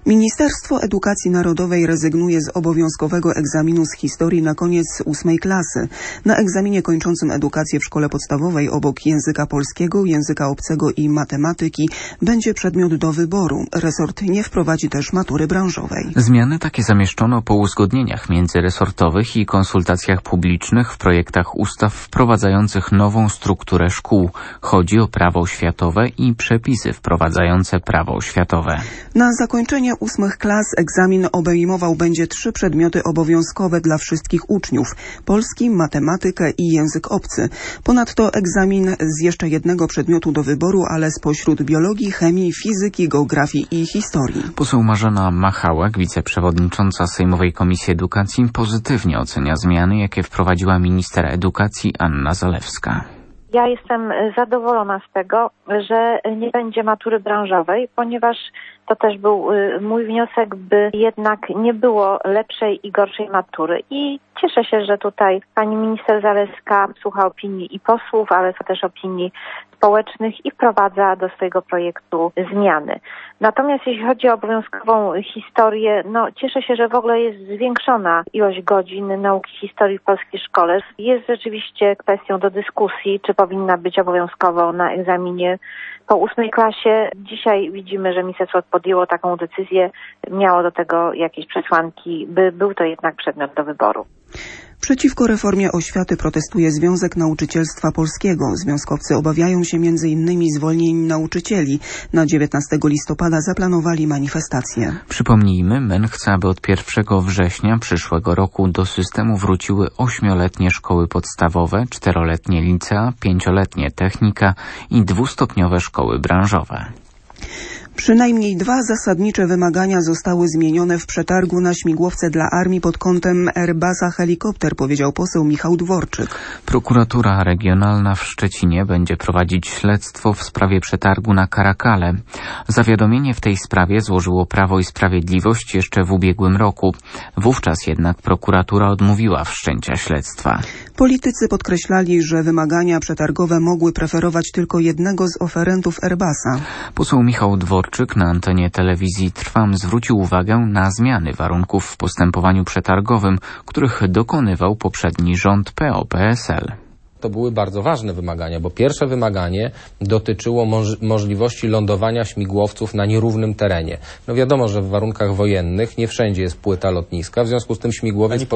Ministerstwo Edukacji Narodowej rezygnuje z obowiązkowego egzaminu z historii na koniec 8. klasy. Na egzaminie kończącym edukację w szkole podstawowej obok języka polskiego, języka obcego i matematyki będzie przedmiot do wyboru. Resort nie wprowadzi też matury branżowej. Zmiany takie zamieszczono po uzgodnieniach międzyresortowych i konsultacjach publicznych w projektach ustaw wprowadzających nową strukturę szkół. Chodzi o prawo oświatowe i przepisy wprowadzające prawo oświatowe. Na zakończenie 8 klas egzamin obejmował będzie 3 przedmioty obowiązkowe dla wszystkich uczniów: polski, matematykę i język obcy. Ponadto egzamin z jeszcze jednego przedmiotu do wyboru, ale spośród biologii, chemii, fizyki, geografii i historii. Poseł Marzena Machałek, wiceprzewodnicząca Sejmowej Komisji Edukacji, pozytywnie ocenia zmiany, jakie wprowadziła minister edukacji Anna Zalewska. Ja jestem zadowolona z tego, że nie będzie matury branżowej, ponieważ to też był mój wniosek, by jednak nie było lepszej i gorszej matury. I cieszę się, że tutaj pani minister Zalewska słucha opinii i posłów, ale też opinii społecznych i wprowadza do swojego projektu zmiany. Natomiast jeśli chodzi o obowiązkową historię, cieszę się, że w ogóle jest zwiększona ilość godzin nauki historii w polskiej szkole. Jest rzeczywiście kwestią do dyskusji, czy powinna być obowiązkowo na egzaminie po 8 klasie. Dzisiaj widzimy, że ministerstwo podjęło taką decyzję, miało do tego jakieś przesłanki, by był to jednak przedmiot do wyboru. Przeciwko reformie oświaty protestuje Związek Nauczycielstwa Polskiego. Związkowcy obawiają się m.in. zwolnień nauczycieli. Na 19 listopada zaplanowali manifestację. Przypomnijmy, MEN chce, aby od 1 września przyszłego roku do systemu wróciły 8-letnie szkoły podstawowe, 4-letnie licea, 5-letnie technika i 2-stopniowe szkoły branżowe. Przynajmniej 2 zasadnicze wymagania zostały zmienione w przetargu na śmigłowce dla armii pod kątem Airbusa helikopter, powiedział poseł Michał Dworczyk. Prokuratura Regionalna w Szczecinie będzie prowadzić śledztwo w sprawie przetargu na Karakale. Zawiadomienie w tej sprawie złożyło Prawo i Sprawiedliwość jeszcze w ubiegłym roku. Wówczas jednak prokuratura odmówiła wszczęcia śledztwa. Politycy podkreślali, że wymagania przetargowe mogły preferować tylko jednego z oferentów Airbusa. Poseł Michał Dworczyk na antenie telewizji Trwam zwrócił uwagę na zmiany warunków w postępowaniu przetargowym, których dokonywał poprzedni rząd PO-PSL. To były bardzo ważne wymagania, bo pierwsze wymaganie dotyczyło możliwości lądowania śmigłowców na nierównym terenie. Wiadomo, że w warunkach wojennych nie wszędzie jest płyta lotniska, w związku z tym śmigłowiec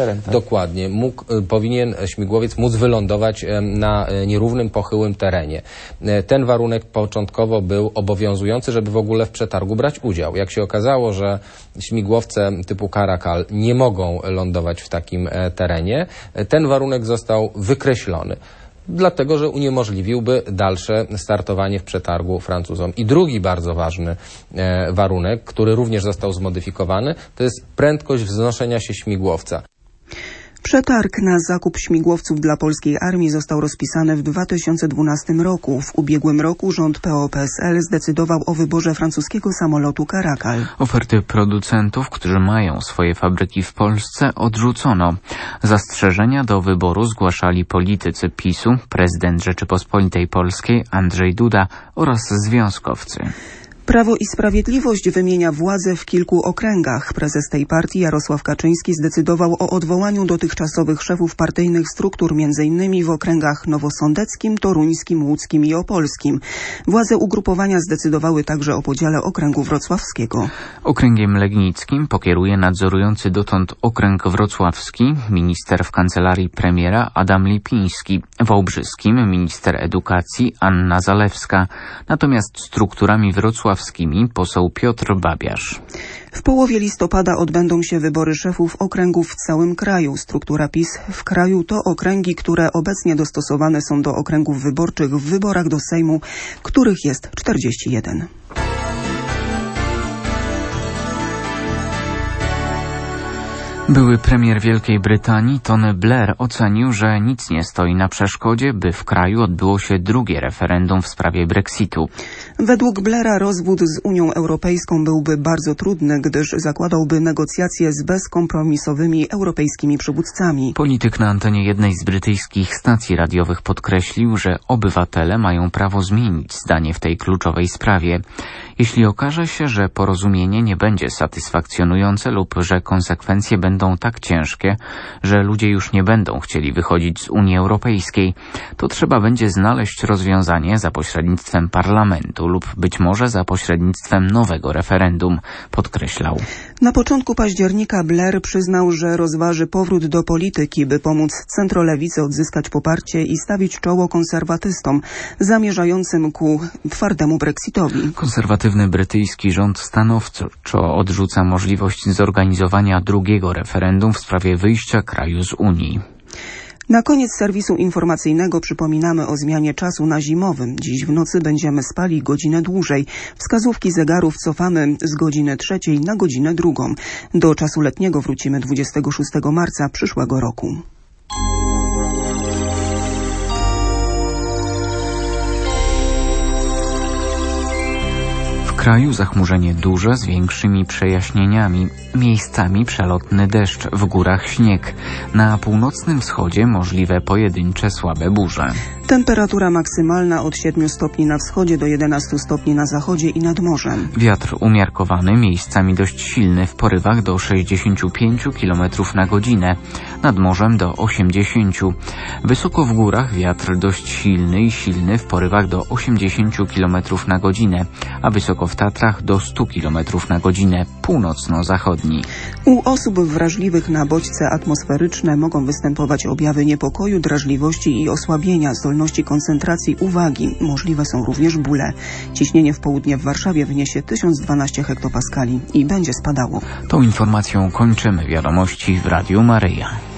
powinien śmigłowiec móc wylądować na nierównym, pochyłym terenie. Ten warunek początkowo był obowiązujący, żeby w ogóle w przetargu brać udział. Jak się okazało, że śmigłowce typu Karakal nie mogą lądować w takim terenie, ten warunek został wykreślony. Dlatego, że uniemożliwiłby dalsze startowanie w przetargu Francuzom. I drugi bardzo ważny warunek, który również został zmodyfikowany, to jest prędkość wznoszenia się śmigłowca. Przetarg na zakup śmigłowców dla polskiej armii został rozpisany w 2012 roku. W ubiegłym roku rząd PO-PSL zdecydował o wyborze francuskiego samolotu Caracal. Oferty producentów, którzy mają swoje fabryki w Polsce, odrzucono. Zastrzeżenia do wyboru zgłaszali politycy PiS-u, prezydent Rzeczypospolitej Polskiej Andrzej Duda oraz związkowcy. Prawo i Sprawiedliwość wymienia władzę w kilku okręgach. Prezes tej partii Jarosław Kaczyński zdecydował o odwołaniu dotychczasowych szefów partyjnych struktur m.in. w okręgach nowosądeckim, toruńskim, łódzkim i opolskim. Władze ugrupowania zdecydowały także o podziale okręgu wrocławskiego. Okręgiem legnickim pokieruje nadzorujący dotąd okręg wrocławski minister w kancelarii premiera Adam Lipiński, wałbrzyskim minister edukacji Anna Zalewska, natomiast strukturami wrocławskimi poseł Piotr Babiarz. W połowie listopada odbędą się wybory szefów okręgów w całym kraju. Struktura PiS w kraju to okręgi, które obecnie dostosowane są do okręgów wyborczych w wyborach do Sejmu, których jest 41. Były premier Wielkiej Brytanii Tony Blair ocenił, że nic nie stoi na przeszkodzie, by w kraju odbyło się drugie referendum w sprawie Brexitu. Według Blaira rozwód z Unią Europejską byłby bardzo trudny, gdyż zakładałby negocjacje z bezkompromisowymi europejskimi przywódcami. Polityk na antenie jednej z brytyjskich stacji radiowych podkreślił, że obywatele mają prawo zmienić zdanie w tej kluczowej sprawie. Jeśli okaże się, że porozumienie nie będzie satysfakcjonujące lub że konsekwencje będą tak ciężkie, że ludzie już nie będą chcieli wychodzić z Unii Europejskiej, to trzeba będzie znaleźć rozwiązanie za pośrednictwem parlamentu lub być może za pośrednictwem nowego referendum, podkreślał. Na początku października Blair przyznał, że rozważy powrót do polityki, by pomóc centrolewicy odzyskać poparcie i stawić czoło konserwatystom zamierzającym ku twardemu Brexitowi. Konserwatywny brytyjski rząd stanowczo odrzuca możliwość zorganizowania drugiego referendum w sprawie wyjścia kraju z Unii. Na koniec serwisu informacyjnego przypominamy o zmianie czasu na zimowym. Dziś w nocy będziemy spali godzinę dłużej. Wskazówki zegarów cofamy z godziny 3 na godzinę 2. Do czasu letniego wrócimy 26 marca przyszłego roku. W kraju zachmurzenie duże z większymi przejaśnieniami. Miejscami przelotny deszcz, w górach śnieg. Na północnym wschodzie możliwe pojedyncze słabe burze. Temperatura maksymalna od 7 stopni na wschodzie do 11 stopni na zachodzie i nad morzem. Wiatr umiarkowany, miejscami dość silny, w porywach do 65 km na godzinę. Nad morzem do 80. Wysoko w górach wiatr dość silny i silny, w porywach do 80 km na godzinę, a wysoko w Tatrach do 100 km na godzinę, północno-zachodni. U osób wrażliwych na bodźce atmosferyczne mogą występować objawy niepokoju, drażliwości i osłabienia zdolności koncentracji uwagi. Możliwe są również bóle. Ciśnienie w południe w Warszawie wyniesie 1012 hektopaskali i będzie spadało. Tą informacją kończymy wiadomości w Radiu Maryja.